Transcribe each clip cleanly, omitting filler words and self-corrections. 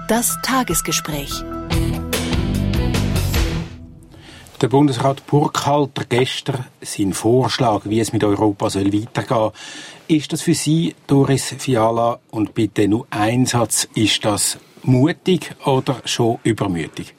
Das Tagesgespräch. Der Bundesrat Burkhalter gestern seinen Vorschlag, wie es mit Europa soll weitergehen. Ist das für Sie, Doris Fiala, und bitte nur ein Satz, ist das mutig oder schon übermütig?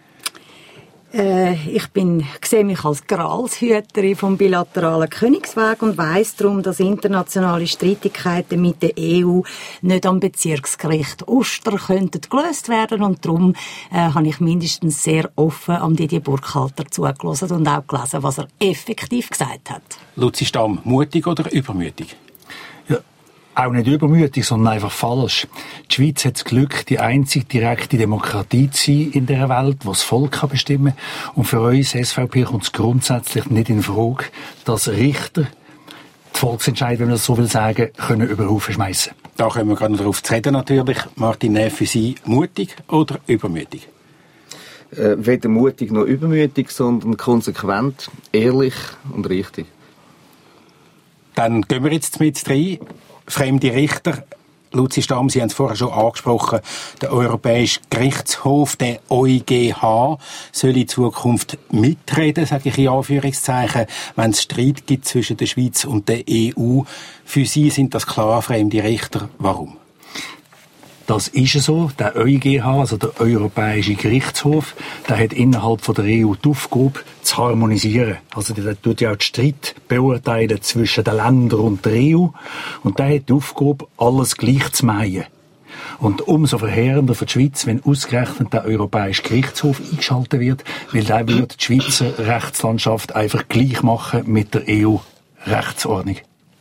Ich sehe mich als Gralshüterin vom bilateralen Königsweg und weiss darum, dass internationale Streitigkeiten mit der EU nicht am Bezirksgericht Uster könnten gelöst werden. Und darum habe ich mindestens sehr offen am Didier Burkhalter zugelassen und auch gelesen, was er effektiv gesagt hat. Luzi Stamm, mutig oder übermütig? Auch nicht übermütig, sondern einfach falsch. Die Schweiz hat das Glück, die einzige direkte Demokratie zu sein in dieser Welt, die das Volk bestimmen kann. Und für uns, SVP, kommt es grundsätzlich nicht in Frage, dass Richter die Volksentscheid, wenn man das so will sagen, können über den Haufen schmeissen. Da kommen wir gerade noch darauf zu reden natürlich. Martin Näf, für Sie mutig oder übermütig? Weder mutig noch übermütig, sondern konsequent, ehrlich und richtig. Dann gehen wir jetzt mit rein. Fremde Richter, Luzi Stamm, Sie haben es vorher schon angesprochen, der Europäische Gerichtshof, der EuGH, soll in Zukunft mitreden, sage ich in Anführungszeichen, wenn es Streit gibt zwischen der Schweiz und der EU. Für Sie sind das klar fremde Richter. Warum? Das ist so. Der EuGH, also der Europäische Gerichtshof, der hat innerhalb von der EU die Aufgabe, zu harmonisieren. Also der tut ja auch den Streit beurteilen zwischen den Ländern und der EU. Und der hat die Aufgabe, alles gleich zu meien. Und umso verheerender für die Schweiz, wenn ausgerechnet der Europäische Gerichtshof eingeschaltet wird, weil der wird die Schweizer Rechtslandschaft einfach gleich machen mit der EU-Rechtsordnung.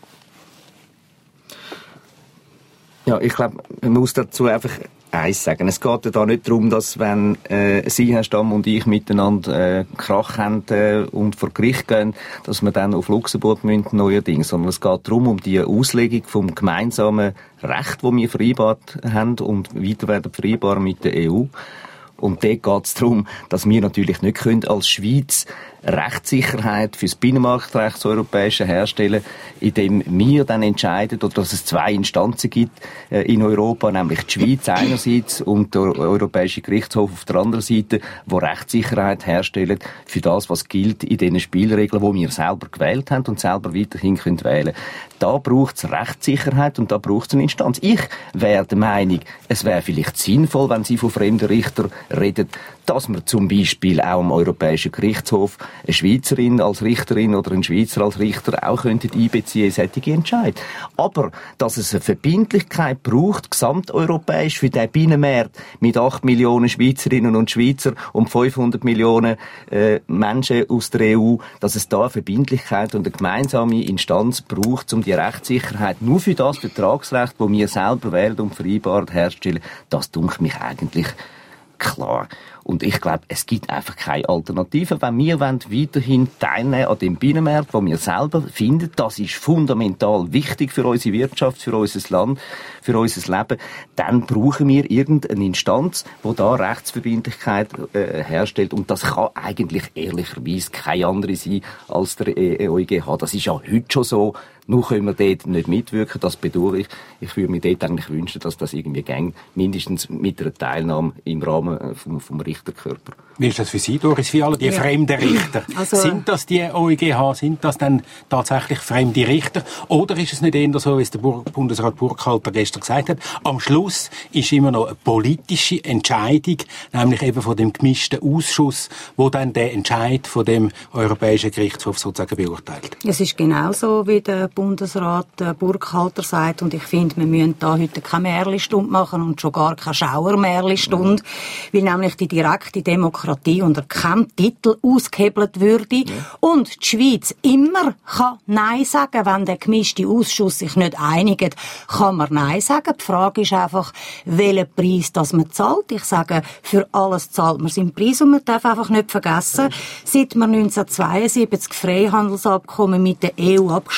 Ja, ich glaube, man muss dazu einfach eins sagen. Es geht ja da nicht darum, dass wenn Sie, Herr Stamm, und ich miteinander Krach haben und vor Gericht gehen, dass wir dann auf Luxemburg müssen, neuerdings. Sondern es geht darum, um die Auslegung vom gemeinsamen Recht, das wir vereinbart haben und weiter werden vereinbaren mit der EU. Und dort geht es darum, dass wir natürlich nicht können als Schweiz Rechtssicherheit für das Binnenmarktrecht das europäische herstellen, indem wir dann entscheiden, oder dass es zwei Instanzen gibt in Europa, nämlich die Schweiz einerseits und der Europäische Gerichtshof auf der anderen Seite, die Rechtssicherheit herstellen für das, was gilt in den Spielregeln, die wir selber gewählt haben und selber weiterhin können wählen. Da braucht es Rechtssicherheit und da braucht es eine Instanz. Ich wäre der Meinung, es wäre vielleicht sinnvoll, wenn Sie von fremden Richtern reden, dass man zum Beispiel auch im Europäischen Gerichtshof eine Schweizerin als Richterin oder einen Schweizer als Richter auch einbeziehen in solche Entscheid. Aber, dass es eine Verbindlichkeit braucht, gesamteuropäisch für den Binnenmarkt mit 8 Millionen Schweizerinnen und Schweizer und 500 Millionen Menschen aus der EU, dass es da eine Verbindlichkeit und eine gemeinsame Instanz braucht, um die Rechtssicherheit nur für das Vertragsrecht, das wir selber wählen und vereinbaren, herstellen, das dünkt mich eigentlich klar. Und ich glaube, es gibt einfach keine Alternative. Wenn wir weiterhin teilnehmen an dem Binnenmarkt, wo wir selber finden, das ist fundamental wichtig für unsere Wirtschaft, für unser Land, für unser Leben, dann brauchen wir irgendeine Instanz, die da Rechtsverbindlichkeit herstellt. Und das kann eigentlich ehrlicherweise keine andere sein als der EuGH. Das ist ja heute schon so. Nur können wir dort nicht mitwirken, das bedauere ich. Ich würde mir dort eigentlich wünschen, dass das irgendwie ging, mindestens mit einer Teilnahme im Rahmen vom Richterkörper. Wie ist das für Sie, Doris Fiala, die fremden Richter? Also, sind das die EuGH, sind das dann tatsächlich fremde Richter? Oder ist es nicht eher so, wie es der Bundesrat Burkhalter gestern gesagt hat, am Schluss ist immer noch eine politische Entscheidung, nämlich eben von dem gemischten Ausschuss, wo dann der Entscheid von dem Europäischen Gerichtshof sozusagen beurteilt? Es ist genauso, wie der Bundesrat Burkhalter sagt, und ich finde, wir müssen da heute keine Märchenstunde machen und schon gar keine Schauer-Märchenstunde, weil nämlich die direkte Demokratie unter keinem Titel ausgehebelt würde und die Schweiz immer kann Nein sagen, wenn der gemischte Ausschuss sich nicht einigt, kann man Nein sagen. Die Frage ist einfach, welchen Preis das man zahlt. Ich sage, für alles zahlt man seinen Preis und man darf einfach nicht vergessen, seit wir 1972 Freihandelsabkommen mit der EU abgeschlossen haben,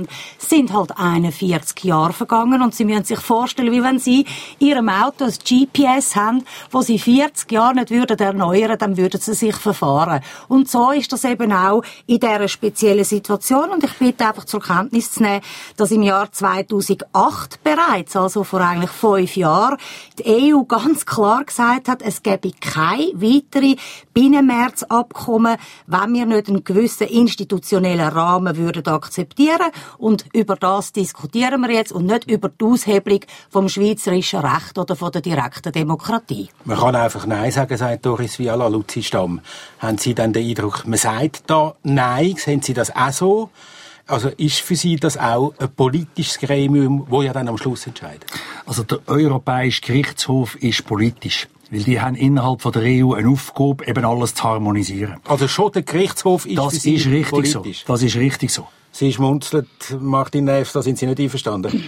haben, sind halt 41 Jahre vergangen und Sie müssen sich vorstellen, wie wenn Sie in Ihrem Auto ein GPS haben, wo Sie 40 Jahre nicht würden erneuern, dann würden Sie sich verfahren. Und so ist das eben auch in dieser speziellen Situation. Und ich bitte einfach zur Kenntnis zu nehmen, dass im Jahr 2008 bereits, also vor eigentlich 5 Jahren, die EU ganz klar gesagt hat, es gebe keine weitere Binnenmarktabkommen, wenn wir nicht einen gewissen institutionellen Rahmen würden akzeptieren. Und über das diskutieren wir jetzt und nicht über die Aushebelung vom schweizerischen Recht oder von der direkten Demokratie. Man kann einfach Nein sagen, sagt Doris Fiala. Luzi Stamm, haben Sie dann den Eindruck, man sagt da Nein? Sehen Sie das auch so? Also ist für Sie das auch ein politisches Gremium, das ja dann am Schluss entscheidet? Also der Europäische Gerichtshof ist politisch. Weil die haben innerhalb von der EU eine Aufgabe, eben alles zu harmonisieren. Also schon der Gerichtshof ist das für Sie ist richtig politisch? So. Das ist richtig so. Sie schmunzelt, Martin Näf, da sind Sie nicht einverstanden?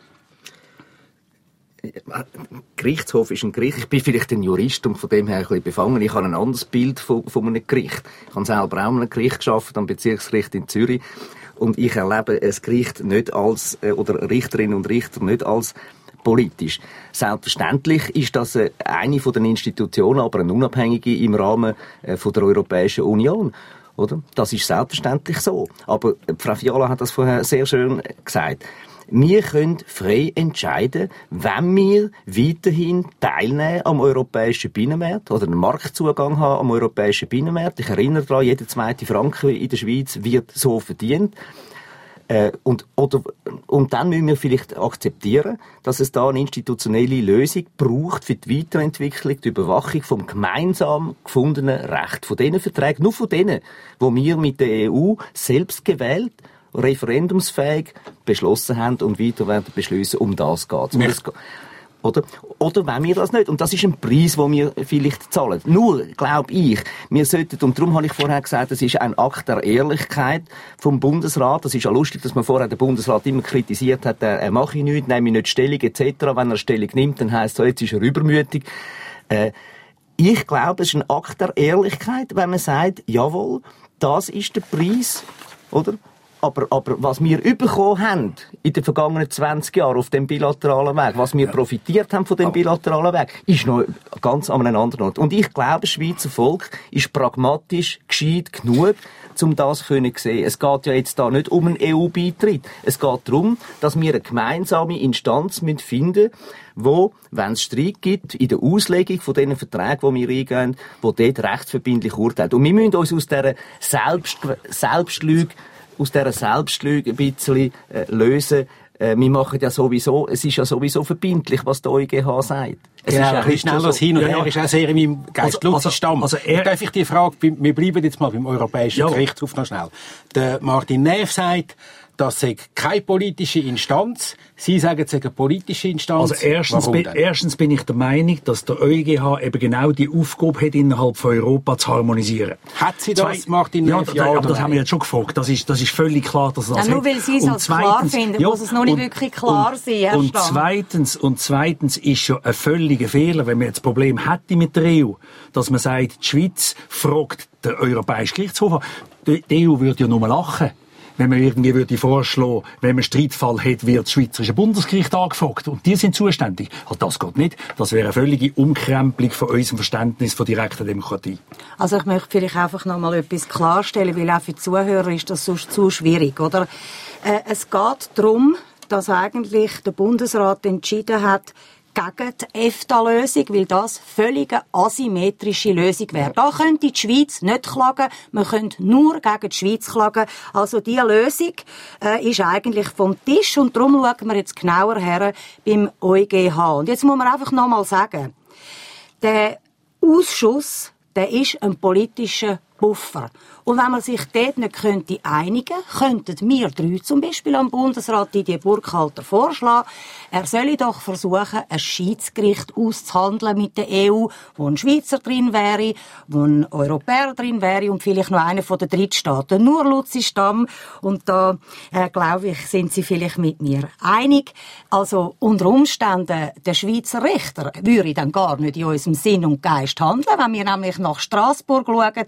Gerichtshof ist ein Gericht. Ich bin vielleicht ein Jurist und von dem her ein bisschen befangen. Ich habe ein anderes Bild von einem Gericht. Ich habe selber auch an einem Gericht gearbeitet, am Bezirksgericht in Zürich. Und ich erlebe ein Gericht nicht als, oder Richterinnen und Richter nicht als politisch. Selbstverständlich ist das eine von den Institutionen, aber eine unabhängige im Rahmen von der Europäischen Union. Oder? Das ist selbstverständlich so. Aber Frau Fiala hat das vorher sehr schön gesagt. Wir können frei entscheiden, wenn wir weiterhin teilnehmen am europäischen Binnenmarkt oder einen Marktzugang haben am europäischen Binnenmarkt. Ich erinnere daran, jeder zweite Franken in der Schweiz wird so verdient. Und dann müssen wir vielleicht akzeptieren, dass es da eine institutionelle Lösung braucht für die Weiterentwicklung, die Überwachung vom gemeinsam gefundenen Recht. Von diesen Verträgen, nur von denen, die wir mit der EU selbst gewählt, referendumsfähig beschlossen haben und weiter werden beschließen, um das geht es. Oder wenn wir das nicht. Und das ist ein Preis, den wir vielleicht zahlen. Nur, glaube ich, wir sollten, und darum habe ich vorher gesagt, das ist ein Akt der Ehrlichkeit vom Bundesrat. Das ist ja lustig, dass man vorher den Bundesrat immer kritisiert hat, er mache ich nichts, nehme ich nicht Stellung, etc. Wenn er Stellung nimmt, dann heisst es so, jetzt ist er übermütig. Ich glaube, es ist ein Akt der Ehrlichkeit, wenn man sagt, jawohl, das ist der Preis, oder? Aber was wir bekommen haben in den vergangenen 20 Jahren auf dem bilateralen Weg, was wir profitiert haben von dem bilateralen Weg, ist noch ganz an einem anderen Ort. Und ich glaube, das Schweizer Volk ist pragmatisch, gescheit genug, um das zu sehen. Es geht ja jetzt da nicht um einen EU-Beitritt. Es geht darum, dass wir eine gemeinsame Instanz finden müssen, wo, wenn es Streit gibt, in der Auslegung von diesen Verträgen, die wir eingehen, wo dort rechtsverbindlich urteilt. Und wir müssen uns aus dieser Selbstlüge ein bisschen lösen. Wir machen ja sowieso, es ist ja sowieso verbindlich, was der EuGH sagt. Es genau, ist ein bisschen schnell hin und her ist auch sehr in meinem Geist. Luzi Stamm, darf ich die Frage, wir bleiben jetzt mal beim Europäischen Gerichtshof noch schnell. Der Martin Näf sagt, das sei keine politische Instanz. Sie sagen, es sei eine politische Instanz. Also erstens bin ich der Meinung, dass der EuGH eben genau die Aufgabe hat, innerhalb von Europa zu harmonisieren. Hat sie das, Martin Näf? Ja, aber das haben wir jetzt schon gefragt. Das ist völlig klar, dass das nur weil Sie es als klar finden, muss es noch nicht wirklich klar sein, Herr Stamm. Und zweitens ist ja ein völliger Fehler, wenn man jetzt ein Problem hätte mit der EU, dass man sagt, die Schweiz fragt den Europäischen Gerichtshof. Die EU würde ja nur lachen, wenn man irgendwie würde vorschlagen, wenn man einen Streitfall hat, wird das Schweizerische Bundesgericht angefragt. Und die sind zuständig. Also das geht nicht. Das wäre eine völlige Umkrempelung von unserem Verständnis von direkter Demokratie. Also ich möchte vielleicht einfach noch mal etwas klarstellen, weil auch für die Zuhörer ist das sonst zu schwierig, oder? Es geht darum, dass eigentlich der Bundesrat entschieden hat, gegen die EFTA-Lösung, weil das völlig eine asymmetrische Lösung wäre. Da könnte die Schweiz nicht klagen, man könnte nur gegen die Schweiz klagen. Also diese Lösung ist eigentlich vom Tisch und darum schauen wir jetzt genauer her beim EuGH. Und jetzt muss man einfach noch mal sagen, der Ausschuss, der ist ein politischer Buffer. Und wenn man sich dort nicht einigen könnte, könnten wir 3 zum Beispiel am Bundesrat Didier Burkhalter vorschlagen, er solle doch versuchen, ein Schiedsgericht auszuhandeln mit der EU, wo ein Schweizer drin wäre, wo ein Europäer drin wäre und vielleicht noch einer von den Drittstaaten. Nur Luzi Stamm, und da, glaube ich, sind Sie vielleicht mit mir einig. Also unter Umständen, der Schweizer Richter würde dann gar nicht in unserem Sinn und Geist handeln, wenn wir nämlich nach Straßburg schauen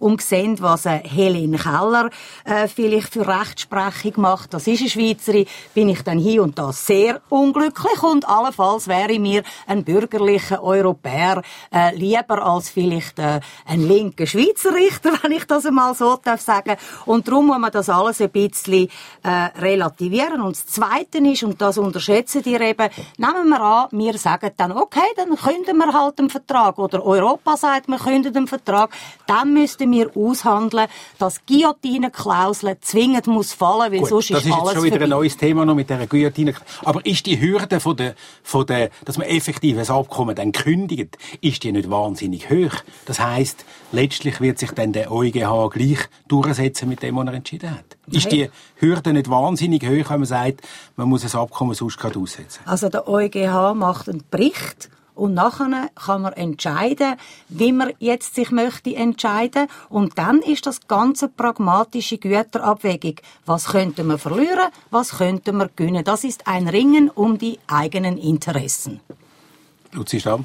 und sehen, was Helene Keller vielleicht für Rechtsprechung macht. Das ist eine Schweizerin, bin ich dann hier und da sehr unglücklich und allenfalls wäre mir ein bürgerlicher Europäer lieber als vielleicht ein linker Schweizer Richter, wenn ich das einmal so darf sagen. Und darum muss man das alles ein bisschen relativieren. Und das Zweite ist, und das unterschätzen die eben, nehmen wir an, wir sagen dann, okay, dann künden wir halt den Vertrag. Oder Europa sagt, wir künden den Vertrag. Dann müssten wir aushandeln, dass Guillotine-Klausel zwingend muss fallen, weil sonst ist alles Das ist jetzt schon wieder vorbei. ein neues Thema noch mit dieser Guillotine. Aber ist die Hürde dass man effektiv ein Abkommen dann kündigt, ist die nicht wahnsinnig hoch? Das heisst, letztlich wird sich dann der EuGH gleich durchsetzen mit dem, was er entschieden hat. Ist die Hürde nicht wahnsinnig hoch, wenn man sagt, man muss ein Abkommen sonst gerade aussetzen? Also der EuGH macht einen Bericht und nachher kann man entscheiden, wie man jetzt sich möchte entscheiden. Und dann ist das ganze pragmatische Güterabwägung. Was könnten wir verlieren, was könnten wir gewinnen? Das ist ein Ringen um die eigenen Interessen. Luzi Stamm?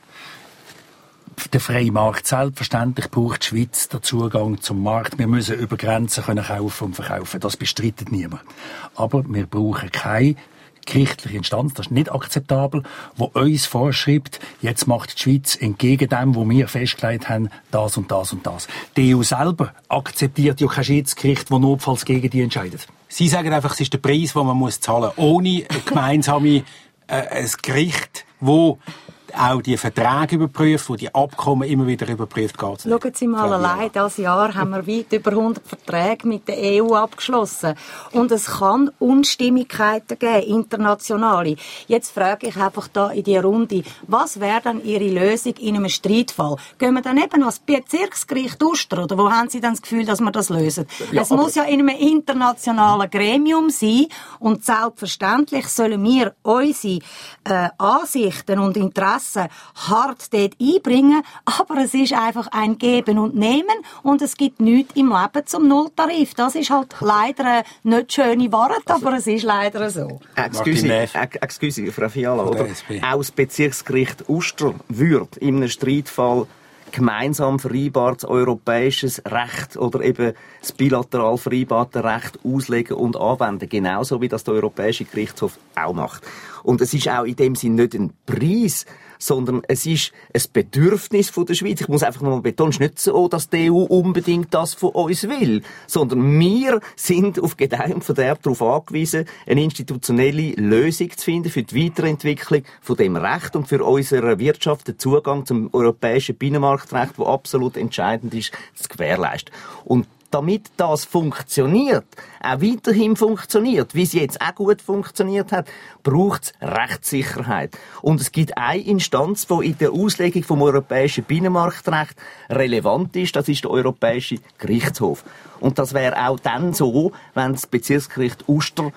Der freie Markt, selbstverständlich braucht die Schweiz den Zugang zum Markt. Wir müssen über Grenzen kaufen und verkaufen. Das bestreitet niemand. Aber wir brauchen keine gerichtliche Instanz, das ist nicht akzeptabel, wo uns vorschreibt, jetzt macht die Schweiz entgegen dem, wo wir festgelegt haben, das und das und das. Die EU selber akzeptiert ja kein Schiedsgericht, das notfalls gegen die entscheidet. Sie sagen einfach, es ist der Preis, den man zahlen muss, ohne gemeinsame ein Gericht, wo auch die Verträge überprüft, wo die Abkommen immer wieder überprüft geht. Schauen Sie mal, allein dieses Jahr haben wir weit über 100 Verträge mit der EU abgeschlossen. Und es kann Unstimmigkeiten geben, internationale. Jetzt frage ich einfach da in die Runde, was wäre dann Ihre Lösung in einem Streitfall? Gehen wir dann eben ans Bezirksgericht Uster, oder wo haben Sie dann das Gefühl, dass wir das lösen? Ja, es muss ja in einem internationalen Gremium sein und selbstverständlich sollen wir unsere Ansichten und Interessen hart dort einbringen, aber es ist einfach ein Geben und Nehmen und es gibt nichts im Leben zum Nulltarif. Das ist halt leider eine nicht schöne Wahrheit, aber es ist leider so. Excuse, Frau Fiala, oder? Auch das Bezirksgericht Uster würde in einem Streitfall gemeinsam vereinbartes europäisches Recht oder eben das bilateral vereinbarte Recht auslegen und anwenden. Genauso wie das der Europäische Gerichtshof auch macht. Und es ist auch in dem Sinne nicht ein Preis, sondern es ist ein Bedürfnis von der Schweiz. Ich muss einfach noch mal betonen, es ist nicht so, dass die EU unbedingt das von uns will, sondern wir sind auf Gedeih und Verderb darauf angewiesen, eine institutionelle Lösung zu finden für die Weiterentwicklung von dem Recht und für unsere Wirtschaft den Zugang zum europäischen Binnenmarktrecht, das absolut entscheidend ist, zu gewährleisten. Und damit das funktioniert, auch weiterhin funktioniert, wie es jetzt auch gut funktioniert hat, braucht es Rechtssicherheit. Und es gibt eine Instanz, die in der Auslegung vom europäischen Binnenmarktrecht relevant ist, das ist der Europäische Gerichtshof. Und das wäre auch dann so, wenn das Bezirksgericht Uster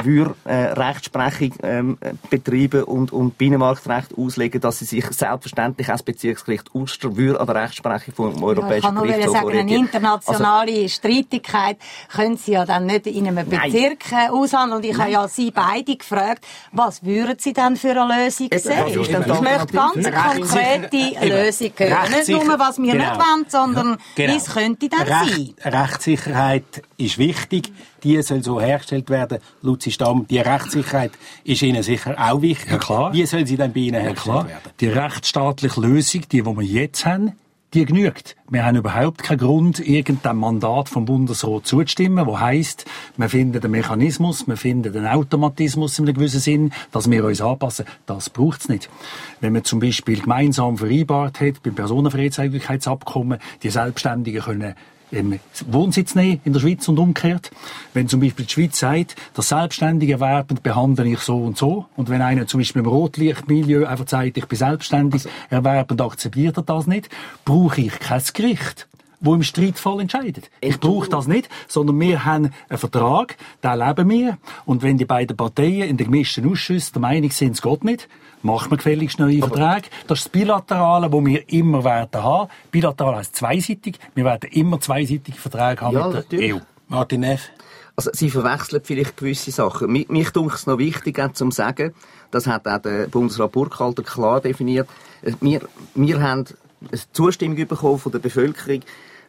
Rechtsprechung betreiben und Binnenmarktrecht auslegen, dass sie sich selbstverständlich als Bezirksgericht Uster an der Rechtsprechung vom Europäischen Gerichtshof orientieren. Ich kann nur sagen, eine internationale Streitigkeit können Sie ja dann nicht in einem Bezirk aushandeln. Und ich habe ja Sie beide gefragt, was würden Sie denn für eine Lösung sehen? Ich möchte ganz konkrete Lösung hören. Nicht nur, was wir nicht wollen, sondern wie es könnte dann sein. Rechtssicherheit ist wichtig. Die soll so hergestellt werden. Luzi Stamm, die Rechtssicherheit ist Ihnen sicher auch wichtig. Ja, klar. Wie soll sie dann bei Ihnen hergestellt werden? Die rechtsstaatliche Lösung, die wir jetzt haben, die genügt. Wir haben überhaupt keinen Grund, irgendeinem Mandat vom Bundesrat zuzustimmen, wo heisst, wir finden einen Mechanismus, wir finden einen Automatismus in einem gewissen Sinn, dass wir uns anpassen. Das braucht es nicht. Wenn man zum Beispiel gemeinsam vereinbart hat, beim Personenfreizügigkeitsabkommen, die Selbstständigen können Wohnsitz nehmen in der Schweiz und umgekehrt. Wenn zum Beispiel die Schweiz sagt, das selbstständige Erwerben behandle ich so und so, und wenn einer zum Beispiel im Rotlichtmilieu einfach sagt, ich bin selbstständig erwerbend, akzeptiert er das nicht, brauche ich kein Gericht, wo im Streitfall entscheidet. Ich brauche das nicht, sondern wir haben einen Vertrag, den leben wir, und wenn die beiden Parteien in den gemischten Ausschüssen der Meinung sind, es geht nicht, machen wir gefälligst neue Verträge. Das ist das Bilaterale, das wir immer werden haben. Bilateral heisst zweiseitig. Wir werden immer zweiseitige Verträge haben mit der EU. Martin Neff? Also, Sie verwechseln vielleicht gewisse Sachen. Mich dunkt es noch wichtig, zu sagen, das hat auch der Bundesrat Burkhalter klar definiert. Wir haben eine Zustimmung bekommen von der Bevölkerung,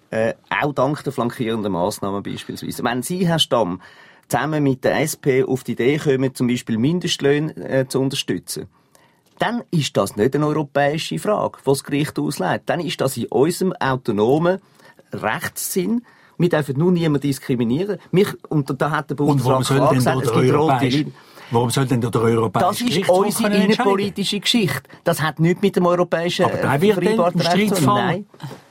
Auch dank der flankierenden Massnahmen beispielsweise. Wenn Sie, Herr Stamm, zusammen mit der SP auf die Idee kommen, zum Beispiel Mindestlöhne zu unterstützen, dann ist das nicht eine europäische Frage, die das Gericht auslegt. Dann ist das in unserem autonomen Rechtssinn. Wir dürfen nur niemanden diskriminieren. Und da hat der Bundesrat klar gesagt, es gibt rote Linien. Warum soll denn der europäische Gerichtshof Das ist unsere innenpolitische Geschichte. Das hat nichts mit dem europäischen Streitfall. Nein.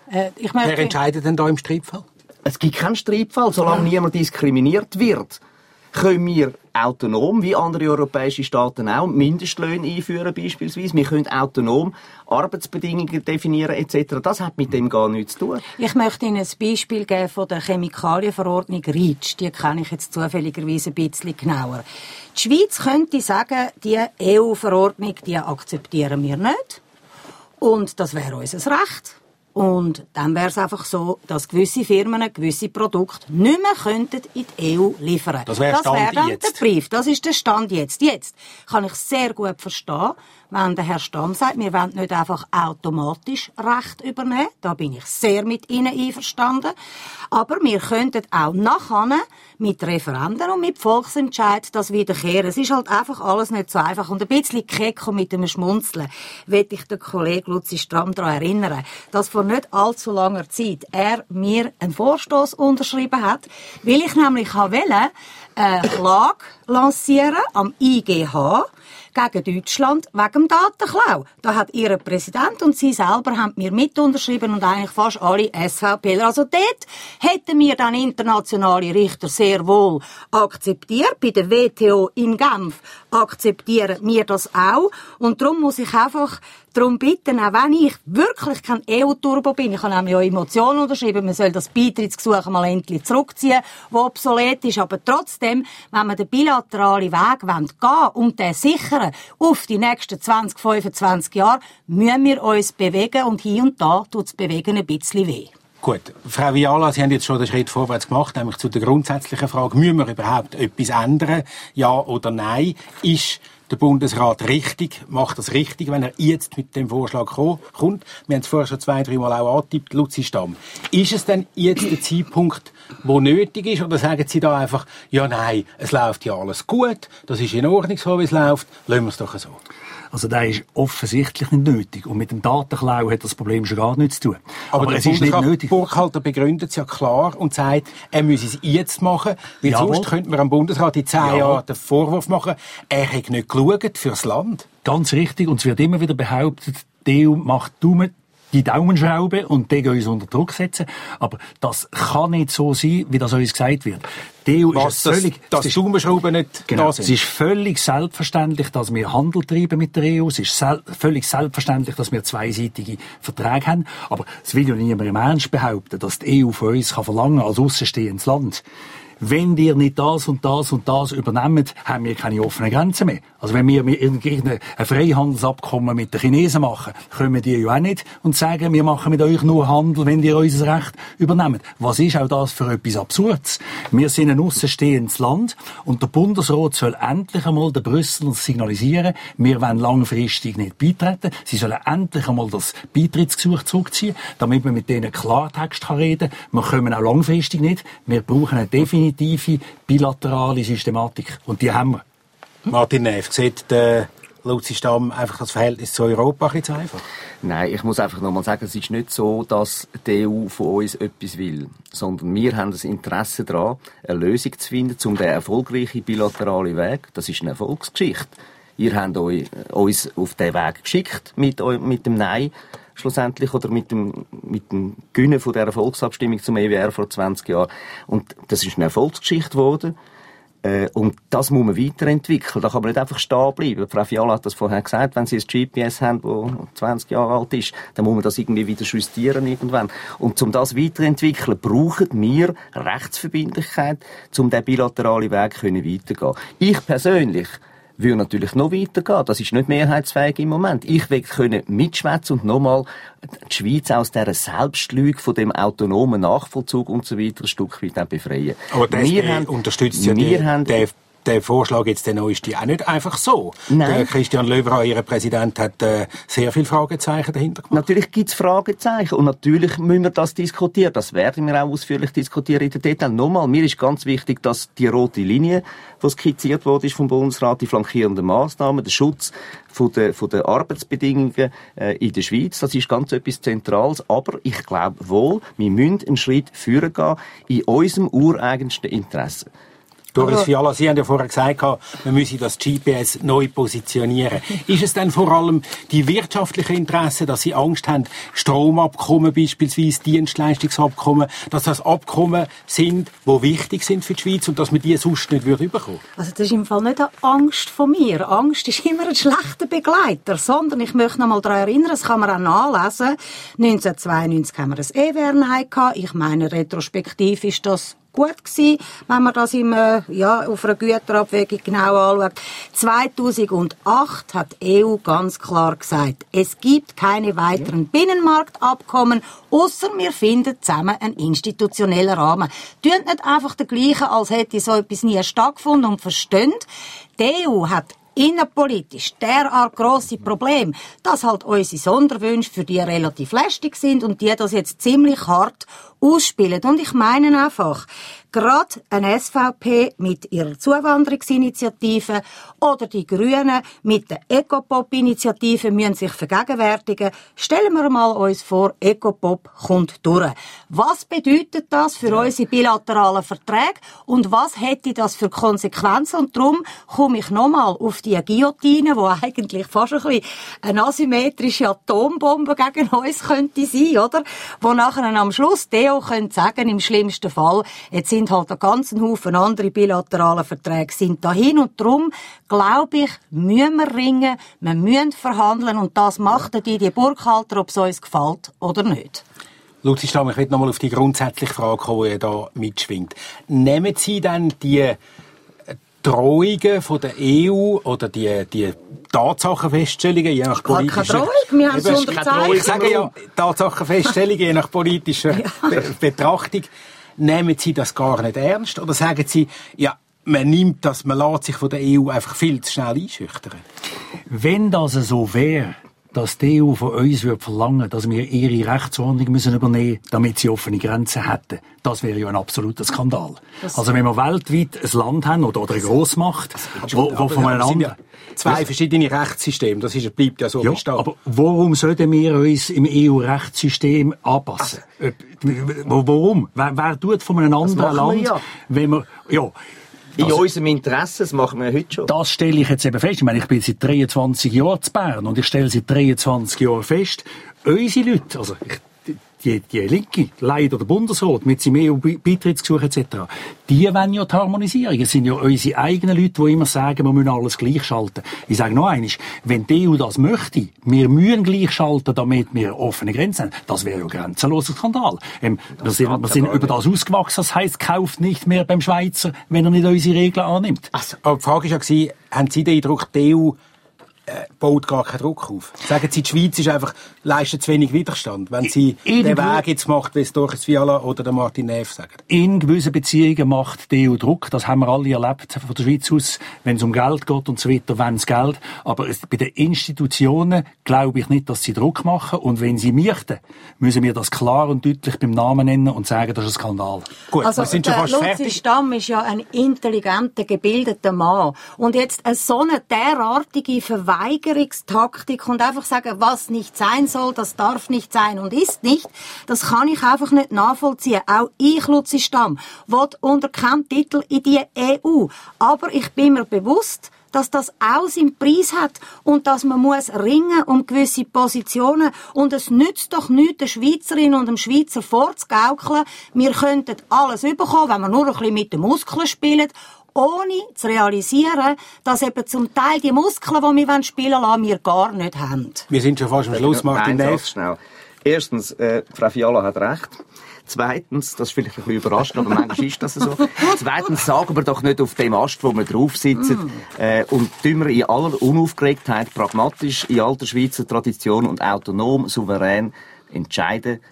Wer entscheidet denn da im Streitfall? Es gibt keinen Streitfall. Solange niemand diskriminiert wird, können wir autonom, wie andere europäische Staaten auch, Mindestlöhne einführen beispielsweise. Wir können autonom Arbeitsbedingungen definieren etc. Das hat mit dem gar nichts zu tun. Ich möchte Ihnen ein Beispiel geben von der Chemikalienverordnung REACH. Die kenne ich jetzt zufälligerweise ein bisschen genauer. Die Schweiz könnte sagen, die EU-Verordnung, die akzeptieren wir nicht. Und das wäre unser Recht. Und dann wäre es einfach so, dass gewisse Firmen gewisse Produkte nicht mehr könnten in die EU liefern. Das wäre dann jetzt. Der Brief. Das ist der Stand jetzt. Jetzt kann ich sehr gut verstehen, wenn der Herr Stamm sagt, wir wollen nicht einfach automatisch Recht übernehmen. Da bin ich sehr mit Ihnen einverstanden. Aber wir könnten auch nachher mit Referenden und mit Volksentscheid das wiederkehren. Es ist halt einfach alles nicht so einfach. Und ein bisschen keck und mit einem Schmunzeln will ich den Kollegen Luzi Stamm daran erinnern, dass vor nicht allzu langer Zeit er mir einen Vorstoß unterschrieben hat, weil ich nämlich wollte eine Klage lancieren am IGH gegen Deutschland wegen dem Datenklau. Da hat ihr Präsident und sie selber haben mir mit unterschrieben und eigentlich fast alle SVPler. Also dort hätten wir dann internationale Richter sehr wohl akzeptiert. Bei der WTO in Genf akzeptieren wir das auch. Und darum muss ich einfach darum bitten, auch wenn ich wirklich kein EU-Turbo bin, ich habe nämlich auch Emotionen unterschrieben, man soll das Beitrittsgesuch mal endlich zurückziehen, das obsolet ist, aber trotzdem, wenn wir den bilateralen Weg gehen wollen und den sichern auf die nächsten 20, 25 Jahre, müssen wir uns bewegen und hier und da tut das Bewegen ein bisschen weh. Gut, Frau Viala, Sie haben jetzt schon den Schritt vorwärts gemacht, nämlich zu der grundsätzlichen Frage, müssen wir überhaupt etwas ändern, ja oder nein? Ist der Bundesrat richtig, macht das richtig, wenn er jetzt mit dem Vorschlag kommt? Wir haben es vorher schon 2-3 Mal auch angetippt, Luzi Stamm. Ist es denn jetzt der Zeitpunkt, wo nötig ist, oder sagen Sie da einfach, ja nein, es läuft ja alles gut, das ist in Ordnung so, wie es läuft, lassen wir es doch so? Also der ist offensichtlich nicht nötig. Und mit dem Datenklau hat das Problem schon gar nichts zu tun. Aber es ist nicht nötig. Burkhalter begründet es ja klar und sagt, er müsse es jetzt machen, weil sonst könnte man am Bundesrat in 10 Jahren den Vorwurf machen, er hat nicht geschaut fürs Land. Ganz richtig. Und es wird immer wieder behauptet, die EU macht die Daumenschraube und die uns unter Druck setzen. Aber das kann nicht so sein, wie das uns gesagt wird. Die EU ist völlig, dass die Daumenschrauben nicht da sind. Es ist völlig selbstverständlich, dass wir Handel treiben mit der EU. Es ist völlig selbstverständlich, dass wir zweiseitige Verträge haben. Aber es will ja niemand im Ernst behaupten, dass die EU von uns verlangen kann als aussenstehendes Land. Wenn ihr nicht das und das und das übernehmt, haben wir keine offenen Grenzen mehr. Also wenn wir irgendein Freihandelsabkommen mit den Chinesen machen, können die ja auch nicht und sagen, wir machen mit euch nur Handel, wenn ihr unser Recht übernehmt. Was ist auch das für etwas Absurdes? Wir sind ein aussenstehendes Land und der Bundesrat soll endlich einmal den Brüssel signalisieren, wir wollen langfristig nicht beitreten. Sie sollen endlich einmal das Beitrittsgesuch zurückziehen, damit man mit denen Klartext reden kann. Wir kommen auch langfristig nicht. Wir brauchen eine definitive bilaterale Systematik. Und die haben wir. Martin Näf, sieht der Luzi Stamm einfach das Verhältnis zu Europa ein bisschen zu einfach? Nein, ich muss einfach nochmal sagen, es ist nicht so, dass die EU von uns etwas will, sondern wir haben das Interesse daran, eine Lösung zu finden, um den erfolgreichen bilateralen Weg. Das ist eine Erfolgsgeschichte. Ihr habt uns auf den Weg geschickt mit dem Nein schlussendlich oder mit dem Gewinnen von der Volksabstimmung zum EWR vor 20 Jahren. Und das ist eine Erfolgsgeschichte geworden. Und das muss man weiterentwickeln. Da kann man nicht einfach stehen bleiben. Frau Fiala hat das vorher gesagt, wenn Sie ein GPS haben, das 20 Jahre alt ist, dann muss man das irgendwie wieder justieren irgendwann. Und um das weiterentwickeln, brauchen wir Rechtsverbindlichkeit, um den bilateralen Weg weitergehen. Ich persönlich will natürlich noch weitergehen. Das ist nicht mehrheitsfähig im Moment. Ich will mitschwätzen und nochmal die Schweiz aus dieser Selbstlüge von dem autonomen Nachvollzug und so weiter ein Stück weit befreien. Aber das unterstützt ja den der Vorschlag jetzt der neueste auch nicht einfach so. Der Christian Löwra, Ihr Präsident, hat sehr viele Fragezeichen dahinter gemacht. Natürlich gibt es Fragezeichen und natürlich müssen wir das diskutieren. Das werden wir auch ausführlich diskutieren in den Details. Nochmal, mir ist ganz wichtig, dass die rote Linie, die skizziert wurde vom Bundesrat, die flankierenden Massnahmen, der Schutz von der Arbeitsbedingungen in der Schweiz, das ist ganz etwas Zentrales. Aber ich glaube wohl, wir müssen einen Schritt führen gehen in unserem ureigensten Interesse. Doris Fiala, Sie haben ja vorher gesagt, man müsse das GPS neu positionieren. Ist es denn vor allem die wirtschaftlichen Interessen, dass Sie Angst haben, Stromabkommen beispielsweise, Dienstleistungsabkommen, dass das Abkommen sind, die wichtig sind für die Schweiz und dass man die sonst nicht bekommen würde? Also das ist im Fall nicht eine Angst von mir. Angst ist immer ein schlechter Begleiter, sondern ich möchte noch mal daran erinnern, das kann man auch nachlesen. 1992 haben wir ein EWR gehabt. Ich meine, retrospektiv ist das gut gewesen, wenn man das auf einer Güterabwägung genau anschaut. 2008 hat die EU ganz klar gesagt, es gibt keine weiteren Binnenmarktabkommen, ausser wir finden zusammen einen institutionellen Rahmen. Tönt nicht einfach der gleiche, als hätte so etwas nie stattgefunden und versteht, die EU hat innenpolitisch derart grosse Probleme, dass halt unsere Sonderwünsche für die relativ lästig sind und die das jetzt ziemlich hart ausspielen. Und ich meine einfach, gerade eine SVP mit ihrer Zuwanderungsinitiative oder die Grünen mit der Ecopop-Initiative müssen sich vergegenwärtigen. Stellen wir mal uns vor, Ecopop kommt durch. Was bedeutet das für unsere bilateralen Verträge und was hätte das für Konsequenzen? Und darum komme ich nochmal auf die Guillotine, die eigentlich fast ein bisschen eine asymmetrische Atombombe gegen uns könnte sein, oder? Wo nachher am Schluss Theo könnte sagen, im schlimmsten Fall, jetzt sind halt ein ganzen Haufen andere bilaterale Verträge sind dahin und darum, glaube ich, müssen wir ringen, wir müssen verhandeln und das macht die Burghalter, ob es uns gefällt oder nicht. Luzi Stamm, ich will noch mal auf die grundsätzliche Frage kommen, die da mitschwingt. Nehmen Sie dann die Drohungen von der EU oder die Tatsachenfeststellungen, je nach politischer... Wir haben es unterzeichnet. Ich sage ja, Tatsachenfeststellungen, je nach politischer Betrachtung. Nehmen Sie das gar nicht ernst? Oder sagen Sie, ja, man lässt sich von der EU einfach viel zu schnell einschüchtern? Wenn das so wäre, dass die EU von uns verlangen würde, dass wir ihre Rechtsordnung übernehmen müssen, damit sie offene Grenzen hätten, das wäre ja ein absoluter Skandal. Also wenn wir weltweit ein Land haben oder eine Grossmacht, wo von einem anderen... Zwei verschiedene Rechtssysteme, bleibt ja so bestehen. Aber warum sollten wir uns im EU-Rechtssystem anpassen? Warum? Wer tut von einem anderen Land, wenn wir... Ja, in unserem Interesse, das machen wir heute schon. Das stelle ich jetzt eben fest. Ich meine, ich bin seit 23 Jahren zu Bern und ich stelle seit 23 Jahren fest, unsere Leute, also die Linke, leider der Bundesrat mit seinem EU-Beitrittsgesuch etc., die wollen ja die Harmonisierung. Es sind ja unsere eigenen Leute, die immer sagen, wir müssen alles gleichschalten. Ich sage noch einmal, wenn die EU das möchte, wir müssen gleichschalten, damit wir offene Grenzen haben, das wäre ja ein grenzenloser Skandal. Wir sind über das ausgewachsen, das heisst, kauft nicht mehr beim Schweizer, wenn er nicht unsere Regeln annimmt. Also, aber die Frage war ja, haben Sie den Eindruck, die EU baut gar keinen Druck auf? Sagen Sie, die Schweiz leistet zu wenig Widerstand, wenn sie den Weg jetzt macht, wie es Doris Fiala oder der Martin Näf sagen? In gewissen Beziehungen macht die EU Druck. Das haben wir alle erlebt von der Schweiz aus, wenn es um Geld geht und so weiter, wenn es Geld. Aber bei den Institutionen glaube ich nicht, dass sie Druck machen. Und wenn sie möchten, müssen wir das klar und deutlich beim Namen nennen und sagen, das ist ein Skandal. Gut, also, wir sind schon fast fertig. Luzi Stamm ist ja ein intelligenter, gebildeter Mann. Und jetzt so eine derartige Verweigerungstaktik und einfach sagen, was nicht sein soll, das darf nicht sein und ist nicht, das kann ich einfach nicht nachvollziehen. Auch ich, Luzi Stamm, will unter keinem Titel in die EU. Aber ich bin mir bewusst, dass das auch seinen Preis hat und dass man muss ringen um gewisse Positionen. Und es nützt doch nichts, der Schweizerin und dem Schweizer vorzugaukeln, wir könnten alles bekommen, wenn wir nur ein bisschen mit den Muskeln spielen, ohne zu realisieren, dass eben zum Teil die Muskeln, die wir spielen lassen, wir gar nicht haben. Wir sind schon fast am Schluss, Martin Näf. Schnell. Erstens, Frau Fiala hat recht. Zweitens, das ist vielleicht ein bisschen überraschend, aber manchmal ist das so. Zweitens, sagen wir doch nicht auf dem Ast, wo wir drauf sitzen, und tun wir in aller Unaufgeregtheit pragmatisch, in alter Schweizer Tradition und autonom, souverän entscheiden,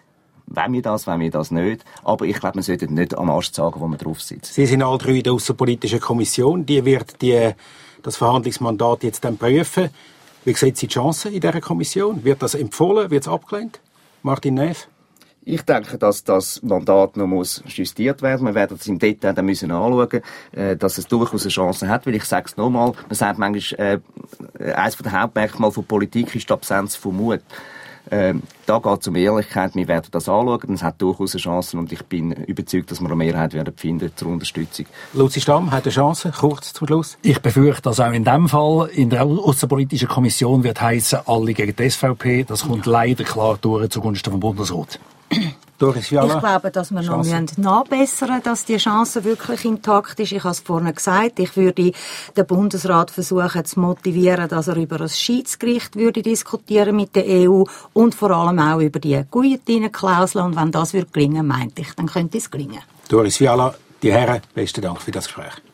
wollen wir das nicht. Aber ich glaube, man sollte nicht am Ast sagen, wo man drauf sitzt. Sie sind alle drei in der Aussenpolitischen Kommission. Die wird das Verhandlungsmandat jetzt dann prüfen. Wie sieht Sie die Chancen in dieser Kommission? Wird das empfohlen? Wird es abgelehnt? Martin Näf? Ich denke, dass das Mandat noch muss justiert werden. Wir werden es im Detail dann müssen anschauen, dass es durchaus eine Chance hat. Weil ich sage es nochmal, man sagt manchmal, eines der Hauptmerkmale von Politik ist die Absenz von Mut. Da geht es um Ehrlichkeit. Wir werden das anschauen. Es hat durchaus eine Chance und ich bin überzeugt, dass wir eine Mehrheit werden finden zur Unterstützung. Luzi Stamm hat eine Chance. Kurz zum Schluss. Ich befürchte, dass auch in diesem Fall in der Aussenpolitischen Kommission wird heissen, alle gegen die SVP. Das kommt leider klar durch zugunsten vom Bundesrat. Doris Fiala. Ich glaube, dass wir noch nachbessern müssen, dass die Chance wirklich intakt ist. Ich habe es vorhin gesagt, ich würde den Bundesrat versuchen zu motivieren, dass er über ein Schiedsgericht würde diskutieren mit der EU und vor allem auch über die Guillotine-Klausel. Und wenn das gelingen würde, meinte ich, dann könnte es gelingen. Doris Fiala, die Herren, besten Dank für das Gespräch.